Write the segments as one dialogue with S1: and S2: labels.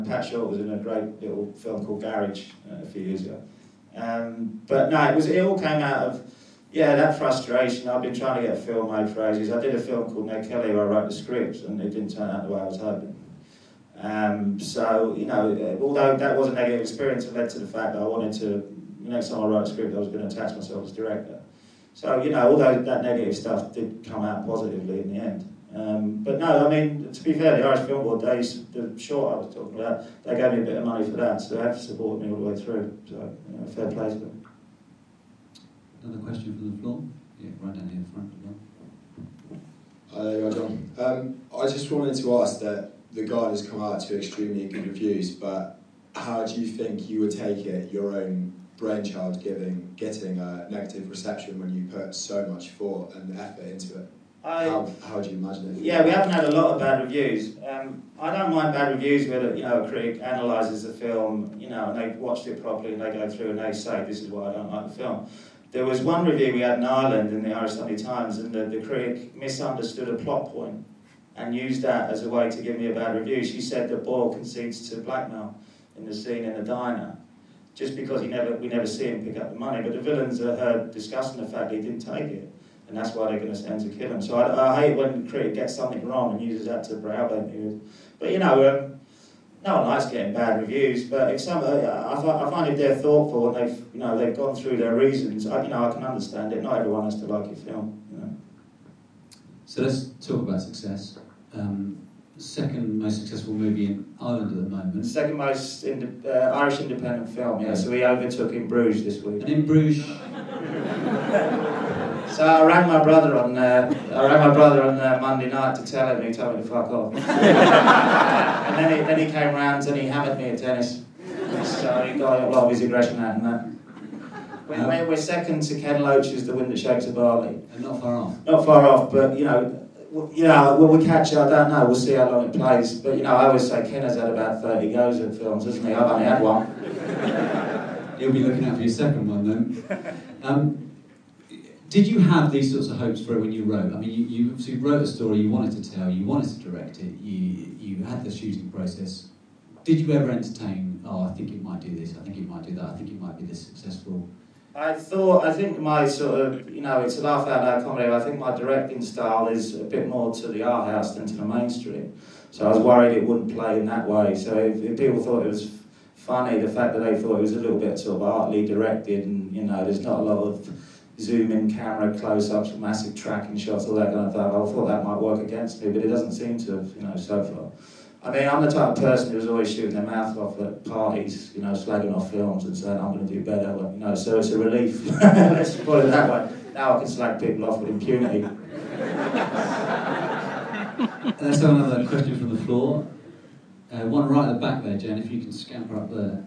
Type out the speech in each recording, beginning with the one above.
S1: Pat Short was in a great little film called Garage a few years ago. But no, it all came out of, that frustration. I've been trying to get a film made for ages. I did a film called Ned Kelly where I wrote the script and it didn't turn out the way I was hoping. So, although that was a negative experience, it led to the fact that I wanted to, next time I wrote a script, I was going to attach myself as director. So, although that negative stuff did come out positively in the end. But no, I mean, to be fair, the Irish Film Board days, the short I was talking about, they gave me a bit of money for that, so they have supported me all the way through. So, fair play to them.
S2: Another question from the floor? Yeah, right down here in front as well.
S3: Hi there you are, John. I just wanted to ask that The Guide has come out to extremely good reviews, but how do you think you would take it, your own brainchild getting a negative reception when you put so much thought and effort into it? How do you imagine it?
S1: Yeah, we haven't had a lot of bad reviews. I don't mind bad reviews where a critic analyses the film, and they've watched it properly and they go through and they say, this is why I don't like the film. There was one review we had in Ireland in the Irish Sunday Times, and the critic misunderstood a plot point and used that as a way to give me a bad review. She said that Boyle concedes to blackmail in the scene in the diner, just because we never see him pick up the money. But the villains are heard discussing the fact that he didn't take it, and that's why they're going to send to kill him. So I hate when the critic gets something wrong and uses that to browbeat me. But no one likes getting bad reviews. But if I find if they're thoughtful and they've gone through their reasons, I can understand it. Not everyone has to like your film.
S2: So let's talk about success. Second most successful movie in Ireland at the moment.
S1: Second most Irish independent film, yeah. So we overtook In Bruges this week.
S2: And In Bruges.
S1: So I rang my brother on Monday night to tell him, and he told me to fuck off. And then he came round and he hammered me at tennis. So he got a lot of his aggression out in that. We're second to Ken Loach's The Wind That Shakes the Barley.
S2: And not far off.
S1: Not far off, but will we catch it? I don't know. We'll see how long it plays. But I always say Ken has had about 30 goes at films, hasn't he? I've only had one.
S2: He'll be looking out for your second one then. Did you have these sorts of hopes for it when you wrote? I mean, you obviously wrote a story you wanted to tell, you wanted to direct it, you had the shooting process. Did you ever entertain, I think it might do this, I think it might do that, I think it might be this successful?
S1: I think my sort of, it's a laugh out loud comedy. I think my directing style is a bit more to the art house than to the mainstream. So I was worried it wouldn't play in that way. So if people thought it was funny, the fact that they thought it was a little bit sort of artly directed and, there's not a lot of zoom-in camera, close-ups, massive tracking shots, all that kind of stuff, I thought that might work against me, but it doesn't seem to have, so far. I mean, I'm the type of person who's always shooting their mouth off at parties, slagging off films and saying, I'm going to do better, so it's a relief. Let's put it that way. Now I can slag people off with impunity.
S2: Let's have another question from the floor. One right at the back there, Jen, if you can scamper up there.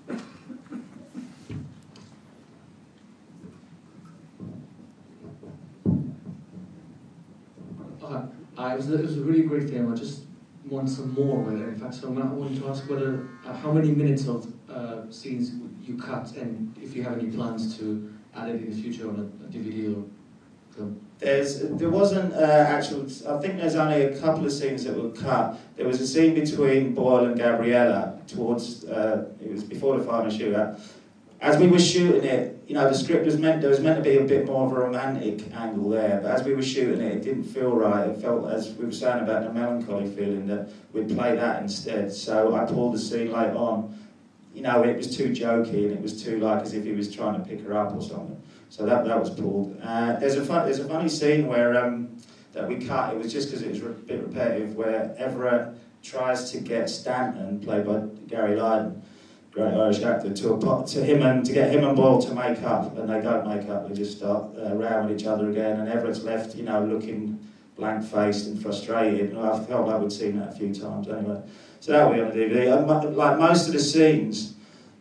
S4: It was a really great film. I just want some more with it. In fact, so I wanted to ask whether how many minutes of scenes you cut, and if you have any plans to add it in the future on a DVD or film.
S1: There wasn't actual. I think there's only a couple of scenes that were cut. There was a scene between Boyle and Gabriella towards. It was before the final shootout. As we were shooting it, the script there was meant to be a bit more of a romantic angle there, but as we were shooting it, it didn't feel right. It felt, as we were saying about the melancholy feeling, that we'd play that instead. So I pulled the scene later on. It was too jokey and it was too as if he was trying to pick her up or something. So that was pulled. There's a funny scene where that we cut. It was just because it was a bit repetitive, where Everett tries to get Stanton, played by Gary Lydon, great Irish actor, to get him and Boyle to make up, and they don't make up. They just start rowing with each other again, and Everett's left, looking blank-faced and frustrated. And I felt like we'd seen that a few times anyway. So that will be on the DVD. Like most of the scenes,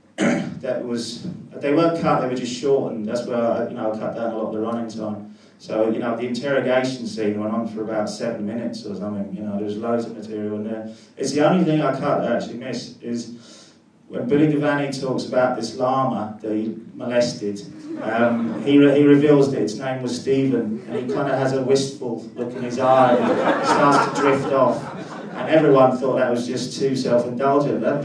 S1: they weren't cut. They were just shortened. That's where I cut down a lot of the running time. So the interrogation scene went on for about 7 minutes or something. There's loads of material in there. It's the only thing I cut that I actually miss is when Billy Devaney talks about this llama that he molested. He reveals that its name was Stephen, and he kind of has a wistful look in his eye and starts to drift off. And everyone thought that was just too self-indulgent.